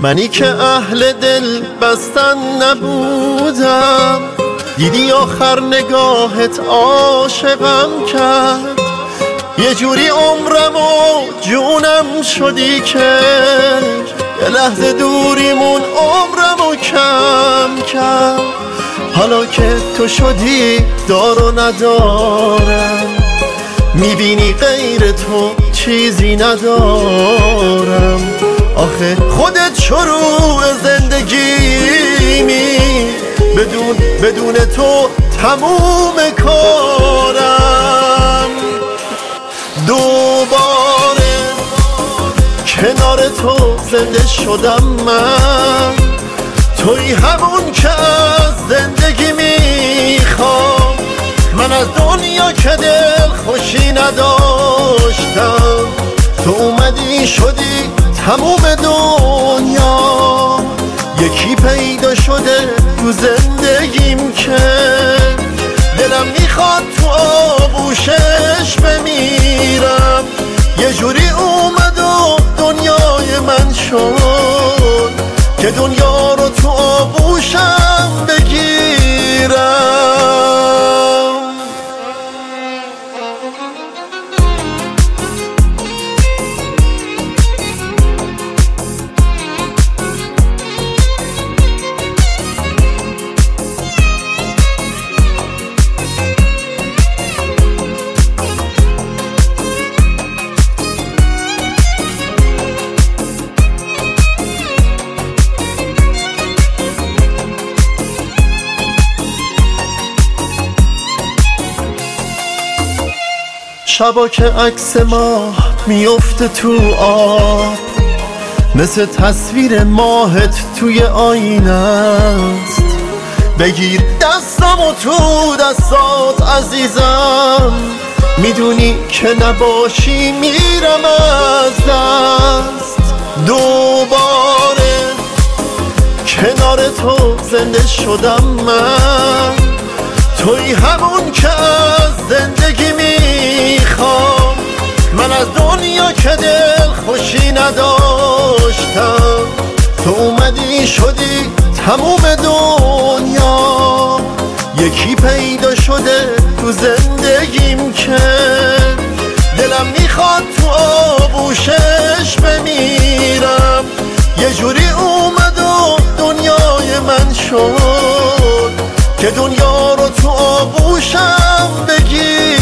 منی که اهل دل بستن نبودم، دیدی آخر نگاهت عاشقم کرد. یه جوری عمرم و جونم شدی که یه لحظه دوریمون عمرم و کم کرد. حالا که تو شدی دار و ندارم، میبینی غیر تو چیزی ندارم. آخه خودت شروع زندگیمی، بدون تو تموم کارم. دوباره کنار تو زنده شدم من، توی همون که از زندگی میخوام. من از دنیا که دل خوشی نداشتم، تو اومدی شدی تموم دنیا. یکی پیدا شده تو زندگیم که دلم میخواد تو آغوشش بمیرم. یه جوری اومد و دنیای من شد که دنیا رو تو آغوشم بگیرم. شبا که عکس ماه میفته تو آب، مثل تصویر ماهت توی آینه است. بگیر دستمو تو دستات عزیزم، میدونی که نباشی میرم از دست. دوباره کنار تو زنده شدم من، توی همون که از زندگی میخوام. من از دنیا که دل خوشی نداشتم، تو اومدی شدی تموم دنیا. یکی پیدا شده تو زندگیم که دلم میخواد تو آغوشش بمیرم. یه جوری اومد و دنیای من شد که دنیا رو تو آغوشم بگیر.